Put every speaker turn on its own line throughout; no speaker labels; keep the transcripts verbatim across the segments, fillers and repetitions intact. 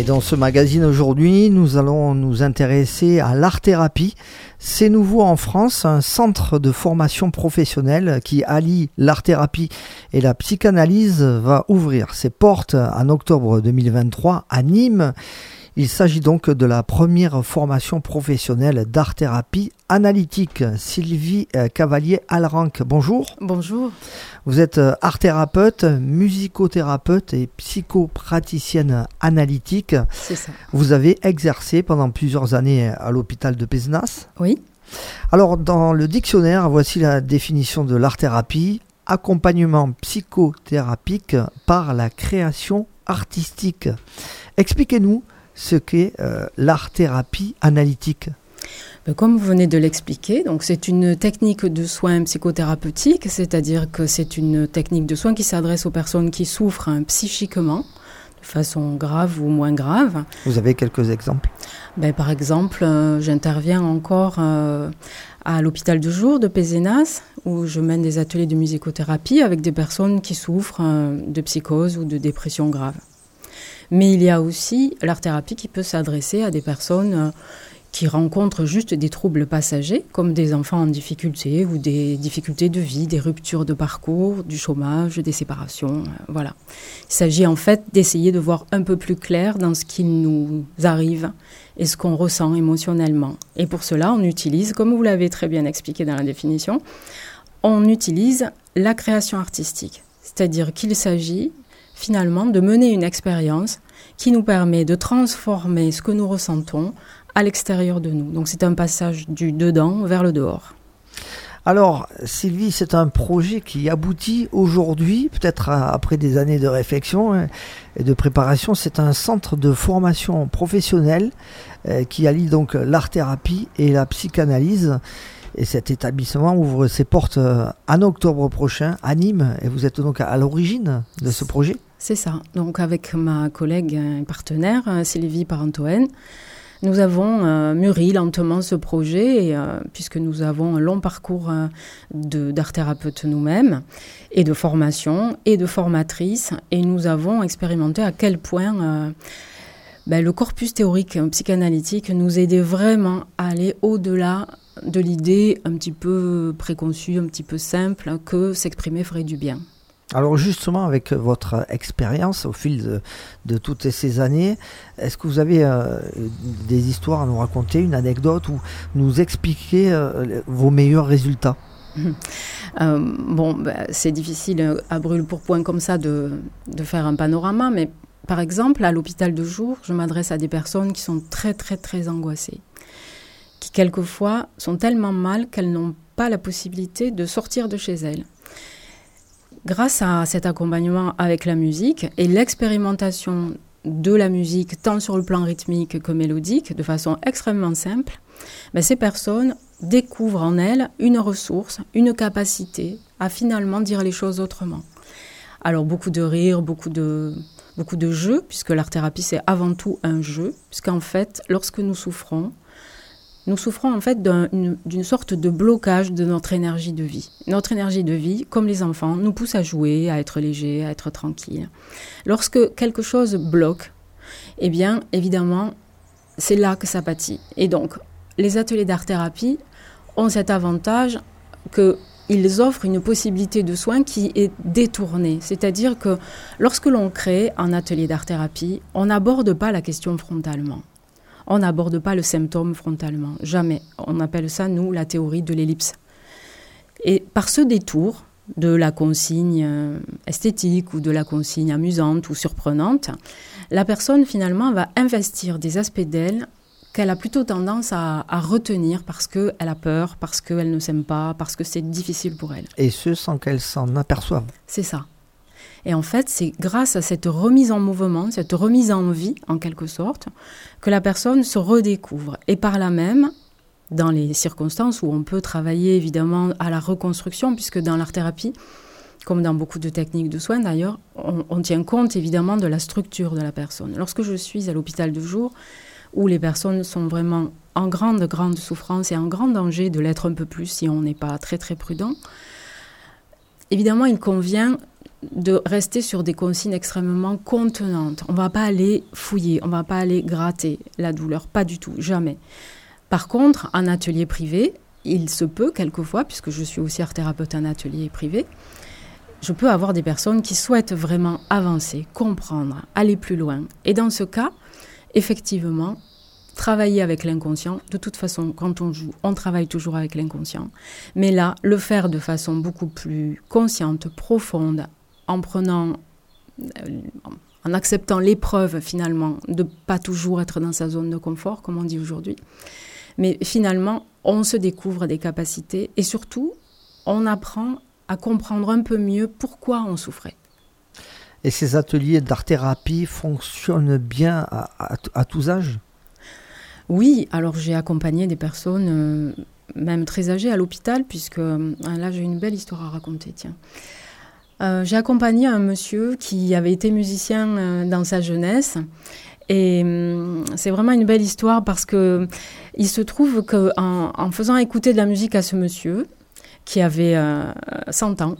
Et dans ce magazine aujourd'hui, nous allons nous intéresser à l'art-thérapie. C'est nouveau en France, un centre de formation professionnelle qui allie l'art-thérapie et la psychanalyse va ouvrir ses portes en octobre deux mille vingt-trois à Nîmes. Il s'agit donc de la première formation professionnelle d'art-thérapie analytique. Sylvie Cavalier-Alranc, bonjour.
Bonjour.
Vous êtes art-thérapeute, musicothérapeute et psychopraticienne analytique.
C'est ça.
Vous avez exercé pendant plusieurs années à l'hôpital de Pézenas.
Oui.
Alors, dans le dictionnaire, voici la définition de l'art-thérapie. Accompagnement psychothérapique par la création artistique. Expliquez-nous ce qu'est euh, l'art-thérapie analytique.
Comme vous venez de l'expliquer, donc c'est une technique de soins psychothérapeutiques, c'est-à-dire que c'est une technique de soins qui s'adresse aux personnes qui souffrent hein, psychiquement, de façon grave ou moins grave.
Vous avez quelques exemples ?
Ben, par exemple, euh, j'interviens encore euh, à l'hôpital de jour de Pézenas, où je mène des ateliers de musicothérapie avec des personnes qui souffrent euh, de psychose ou de dépression grave. Mais il y a aussi l'art-thérapie qui peut s'adresser à des personnes euh, qui rencontrent juste des troubles passagers, comme des enfants en difficulté ou des difficultés de vie, des ruptures de parcours, du chômage, des séparations. Euh, voilà. Il s'agit en fait d'essayer de voir un peu plus clair dans ce qui nous arrive et ce qu'on ressent émotionnellement. Et pour cela, on utilise, comme vous l'avez très bien expliqué dans la définition, on utilise la création artistique. C'est-à-dire qu'il s'agit finalement de mener une expérience qui nous permet de transformer ce que nous ressentons à l'extérieur de nous. Donc c'est un passage du dedans vers le dehors.
Alors Sylvie, c'est un projet qui aboutit aujourd'hui, peut-être après des années de réflexion et de préparation. C'est un centre de formation professionnelle qui allie donc l'art-thérapie et la psychanalyse. Et cet établissement ouvre ses portes en octobre prochain à Nîmes. Et vous êtes donc à l'origine de ce projet ?
C'est ça. Donc avec ma collègue et partenaire, Sylvie Parentoen, nous avons euh, mûri lentement ce projet, et, euh, puisque nous avons un long parcours euh, de, d'art-thérapeute nous-mêmes, et de formation, et de formatrice, et nous avons expérimenté à quel point euh, ben, le corpus théorique psychanalytique nous aidait vraiment à aller au-delà de l'idée un petit peu préconçue, un petit peu simple, que s'exprimer ferait du bien.
Alors justement, avec votre expérience au fil de, de toutes ces années, est-ce que vous avez euh, des histoires à nous raconter, une anecdote ou nous expliquer euh, vos meilleurs résultats ?
euh, Bon, bah, c'est difficile à brûle-pourpoint comme ça de, de faire un panorama, mais par exemple, à l'hôpital de jour, je m'adresse à des personnes qui sont très très très angoissées, qui quelquefois sont tellement mal qu'elles n'ont pas la possibilité de sortir de chez elles. Grâce à cet accompagnement avec la musique et l'expérimentation de la musique, tant sur le plan rythmique que mélodique, de façon extrêmement simple, ben ces personnes découvrent en elles une ressource, une capacité à finalement dire les choses autrement. Alors beaucoup de rire, beaucoup de, beaucoup de jeux, puisque l'art-thérapie c'est avant tout un jeu, puisqu'en fait, lorsque nous souffrons, Nous souffrons en fait d'un, une, d'une sorte de blocage de notre énergie de vie. Notre énergie de vie, comme les enfants, nous pousse à jouer, à être léger, à être tranquille. Lorsque quelque chose bloque, eh bien, évidemment, c'est là que ça pâtit. Et donc, les ateliers d'art-thérapie ont cet avantage qu'ils offrent une possibilité de soins qui est détournée. C'est-à-dire que lorsque l'on crée un atelier d'art-thérapie, on n'aborde pas la question frontalement. On n'aborde pas le symptôme frontalement, jamais. On appelle ça, nous, la théorie de l'ellipse. Et par ce détour de la consigne esthétique ou de la consigne amusante ou surprenante, la personne, finalement, va investir des aspects d'elle qu'elle a plutôt tendance à, à retenir parce qu'elle a peur, parce qu'elle ne s'aime pas, parce que c'est difficile pour elle.
Et ce, sans qu'elle s'en aperçoive.
C'est ça. Et en fait, c'est grâce à cette remise en mouvement, cette remise en vie, en quelque sorte, que la personne se redécouvre. Et par là même, dans les circonstances où on peut travailler évidemment à la reconstruction, puisque dans l'art-thérapie, comme dans beaucoup de techniques de soins d'ailleurs, on, on tient compte évidemment de la structure de la personne. Lorsque je suis à l'hôpital de jour, où les personnes sont vraiment en grande, grande souffrance et en grand danger de l'être un peu plus si on n'est pas très, très prudent, évidemment, il convient de rester sur des consignes extrêmement contenantes. On ne va pas aller fouiller, on ne va pas aller gratter la douleur, pas du tout, jamais. Par contre, en atelier privé, il se peut quelquefois, puisque je suis aussi art-thérapeute en atelier privé, je peux avoir des personnes qui souhaitent vraiment avancer, comprendre, aller plus loin. Et dans ce cas, effectivement, travailler avec l'inconscient. De toute façon, quand on joue, on travaille toujours avec l'inconscient. Mais là, le faire de façon beaucoup plus consciente, profonde, en prenant, en acceptant l'épreuve finalement, de pas toujours être dans sa zone de confort, comme on dit aujourd'hui. Mais finalement, on se découvre des capacités et surtout, on apprend à comprendre un peu mieux pourquoi on souffrait.
Et ces ateliers d'art-thérapie fonctionnent bien à, à, à tous âges ?
Oui, alors j'ai accompagné des personnes, euh, même très âgées, à l'hôpital, puisque euh, là j'ai une belle histoire à raconter, tiens. Euh, j'ai accompagné un monsieur qui avait été musicien euh, dans sa jeunesse, et euh, c'est vraiment une belle histoire parce que il se trouve qu'en en faisant écouter de la musique à ce monsieur, qui avait euh, cent ans,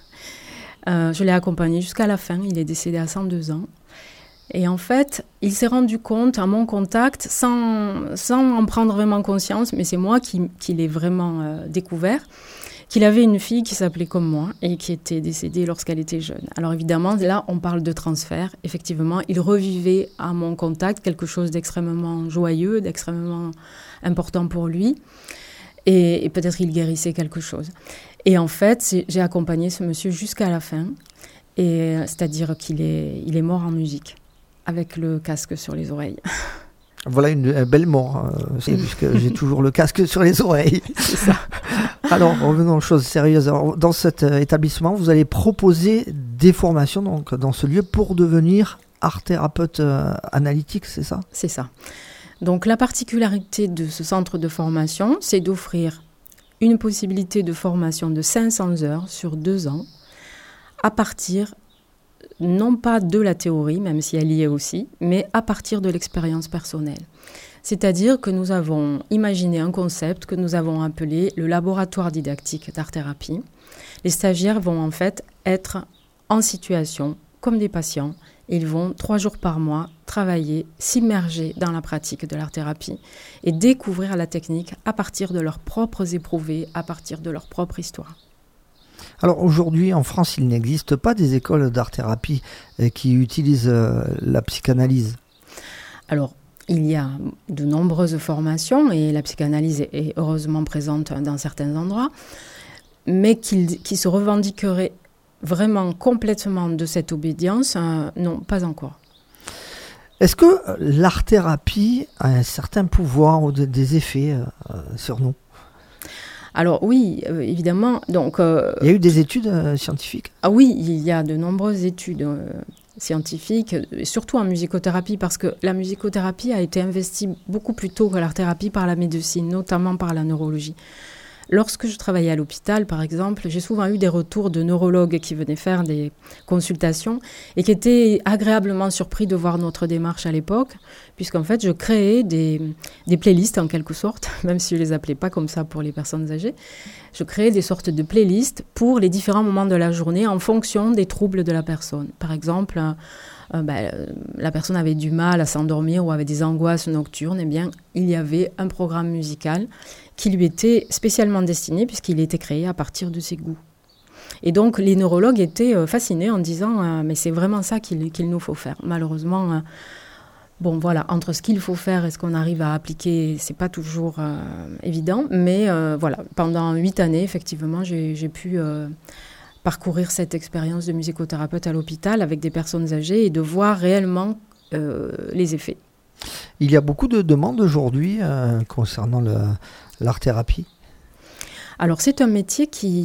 euh, je l'ai accompagné jusqu'à la fin, il est décédé à cent deux ans. Et en fait, il s'est rendu compte, à mon contact, sans, sans en prendre vraiment conscience, mais c'est moi qui, qui l'ai vraiment euh, découvert, qu'il avait une fille qui s'appelait comme moi et qui était décédée lorsqu'elle était jeune. Alors évidemment, là, on parle de transfert. Effectivement, il revivait à mon contact quelque chose d'extrêmement joyeux, d'extrêmement important pour lui. Et, et peut-être il guérissait quelque chose. Et en fait, j'ai accompagné ce monsieur jusqu'à la fin, et, c'est-à-dire qu'il est, il est mort en musique, avec le casque sur les oreilles.
Voilà une, une belle mort, euh, puisque j'ai toujours le casque sur les oreilles.
C'est ça.
Alors, revenons aux choses sérieuses. Alors, dans cet euh, établissement, vous allez proposer des formations donc, dans ce lieu pour devenir art-thérapeute euh, analytique, c'est ça ?
C'est ça. Donc, la particularité de ce centre de formation, c'est d'offrir une possibilité de formation de cinq cents heures sur deux ans, à partir non pas de la théorie, même si elle y est aussi, mais à partir de l'expérience personnelle. C'est-à-dire que nous avons imaginé un concept que nous avons appelé le laboratoire didactique d'art-thérapie. Les stagiaires vont en fait être en situation, comme des patients. Ils vont trois jours par mois travailler, s'immerger dans la pratique de l'art-thérapie et découvrir la technique à partir de leurs propres éprouvés, à partir de leur propre histoire.
Alors aujourd'hui, en France, il n'existe pas des écoles d'art-thérapie qui utilisent euh, la psychanalyse.
Alors, il y a de nombreuses formations et la psychanalyse est heureusement présente dans certains endroits, mais qui, qui se revendiqueraient vraiment complètement de cette obédience, euh, non, pas encore.
Est-ce que l'art-thérapie a un certain pouvoir ou des effets euh, sur nous ?
Alors oui, euh, évidemment. Donc, euh,
il y a eu des études euh, scientifiques ?
Ah oui, il y a de nombreuses études euh, scientifiques, et surtout en musicothérapie, parce que la musicothérapie a été investie beaucoup plus tôt que l'art-thérapie par la médecine, notamment par la neurologie. Lorsque je travaillais à l'hôpital, par exemple, j'ai souvent eu des retours de neurologues qui venaient faire des consultations et qui étaient agréablement surpris de voir notre démarche à l'époque, puisqu'en fait, je créais des, des playlists en quelque sorte, même si je ne les appelais pas comme ça pour les personnes âgées. Je créais des sortes de playlists pour les différents moments de la journée en fonction des troubles de la personne. Par exemple, euh, ben, la personne avait du mal à s'endormir ou avait des angoisses nocturnes, eh bien, il y avait un programme musical qui lui était spécialement destiné puisqu'il était créé à partir de ses goûts. Et donc, les neurologues étaient euh, fascinés en disant euh, « mais c'est vraiment ça qu'il, qu'il nous faut faire ». Malheureusement, euh, bon voilà, entre ce qu'il faut faire et ce qu'on arrive à appliquer, c'est pas toujours euh, évident. Mais euh, voilà, pendant huit années, effectivement, j'ai, j'ai pu euh, parcourir cette expérience de musicothérapeute à l'hôpital avec des personnes âgées et de voir réellement euh, les effets.
Il y a beaucoup de demandes aujourd'hui euh, concernant le, l'art-thérapie.
Alors, c'est un métier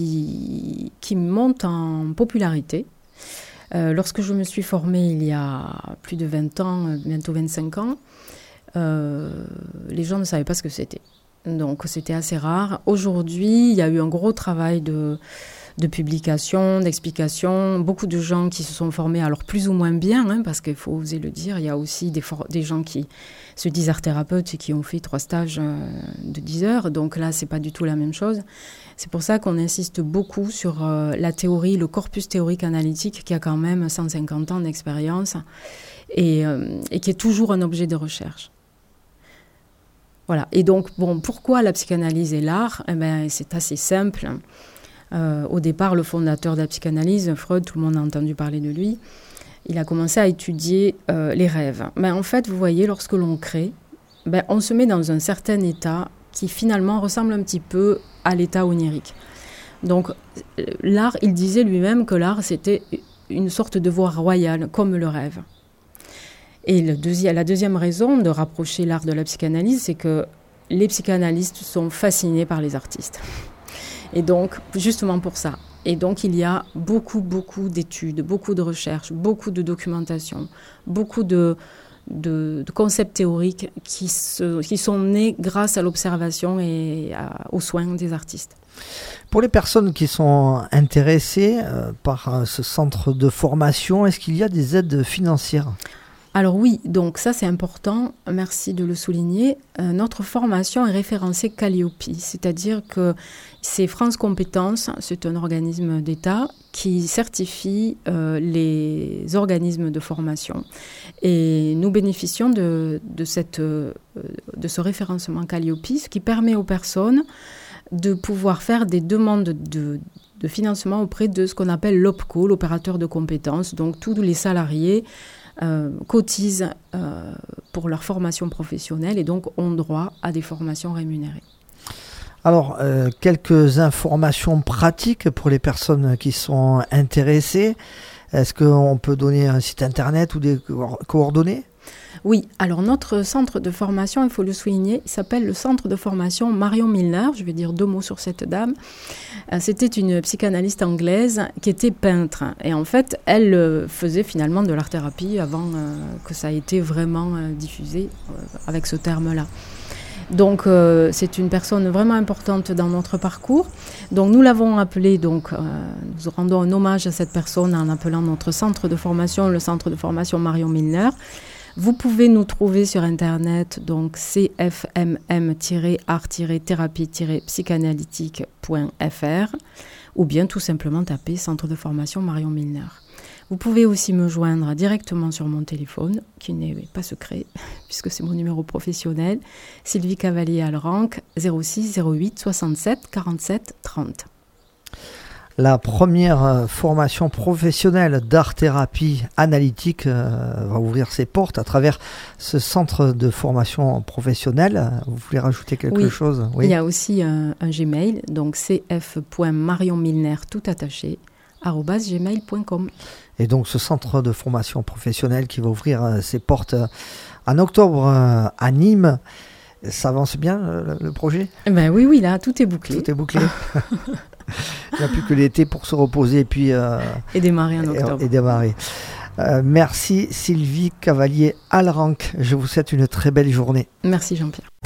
qui, qui monte en popularité. Euh, lorsque je me suis formée il y a plus de vingt ans, bientôt vingt-cinq ans, euh, les gens ne savaient pas ce que c'était. Donc, c'était assez rare. Aujourd'hui, il y a eu un gros travail de, de publications, d'explications. Beaucoup de gens qui se sont formés, alors plus ou moins bien, hein, parce qu'il faut oser le dire, il y a aussi des, for- des gens qui se disent art thérapeutes et qui ont fait trois stages euh, de dix heures. Donc là, c'est pas du tout la même chose. C'est pour ça qu'on insiste beaucoup sur euh, la théorie, le corpus théorique analytique qui a quand même cent cinquante ans d'expérience et, euh, et qui est toujours un objet de recherche. Voilà. Et donc, bon, pourquoi la psychanalyse et l'art ? Eh ben, c'est assez simple. Euh, au départ, le fondateur de la psychanalyse, Freud, tout le monde a entendu parler de lui, il a commencé à étudier euh, les rêves. Ben, en fait, vous voyez, lorsque l'on crée, ben, on se met dans un certain état qui finalement ressemble un petit peu à l'état onirique. Donc, l'art, il disait lui-même que l'art, c'était une sorte de voie royale, comme le rêve. Et le deuxi- la deuxième raison de rapprocher l'art de la psychanalyse, c'est que les psychanalystes sont fascinés par les artistes. Et donc, justement pour ça. Et donc, il y a beaucoup, beaucoup d'études, beaucoup de recherches, beaucoup de documentation, beaucoup de, de, de concepts théoriques qui, se, qui sont nés grâce à l'observation et à, aux soins des artistes.
Pour les personnes qui sont intéressées euh, par euh, ce centre de formation, est-ce qu'il y a des aides financières ?
Alors oui, donc ça c'est important, merci de le souligner. Euh, notre formation est référencée Calliope, c'est-à-dire que c'est France Compétences, c'est un organisme d'État qui certifie euh, les organismes de formation. Et nous bénéficions de, de, cette, euh, de ce référencement Calliope, ce qui permet aux personnes de pouvoir faire des demandes de, de financement auprès de ce qu'on appelle l'O P C O, l'opérateur de compétences, donc tous les salariés Euh, cotisent euh, pour leur formation professionnelle et donc ont droit à des formations rémunérées.
Alors, euh, quelques informations pratiques pour les personnes qui sont intéressées. Est-ce qu'on peut donner un site internet ou des co- coordonnées ?
Oui, alors notre centre de formation, il faut le souligner, il s'appelle le centre de formation Marion Milner. Je vais dire deux mots sur cette dame. Euh, c'était une psychanalyste anglaise qui était peintre. Et en fait, elle euh, faisait finalement de l'art-thérapie avant euh, que ça ait été vraiment euh, diffusé euh, avec ce terme-là. Donc, euh, c'est une personne vraiment importante dans notre parcours. Donc, nous l'avons appelée, donc, euh, nous rendons un hommage à cette personne en appelant notre centre de formation le centre de formation Marion Milner. Vous pouvez nous trouver sur Internet, donc c f m m tiret art tiret thérapie tiret psychanalytique point f r ou bien tout simplement taper Centre de formation Marion Milner. Vous pouvez aussi me joindre directement sur mon téléphone, qui n'est pas secret, puisque c'est mon numéro professionnel, Sylvie Cavalier-Alranc, zéro six zéro huit soixante-sept quarante-sept trente.
La première formation professionnelle d'art-thérapie analytique euh, va ouvrir ses portes à travers ce centre de formation professionnelle. Vous voulez rajouter quelque
oui.
chose ?
Oui, il y a aussi un, un Gmail, donc c f point marion milner tout attaché, arobase gmail point com.
Et donc ce centre de formation professionnelle qui va ouvrir euh, ses portes euh, en octobre euh, à Nîmes. Ça avance bien le, le projet ?
Ben oui, oui, là, tout est bouclé.
Tout est bouclé. Il n'y a plus que l'été pour se reposer et puis euh,
et démarrer en octobre.
Et, et démarrer. Euh, merci Sylvie Cavalier-Alranc. Je vous souhaite une très belle journée.
Merci Jean-Pierre.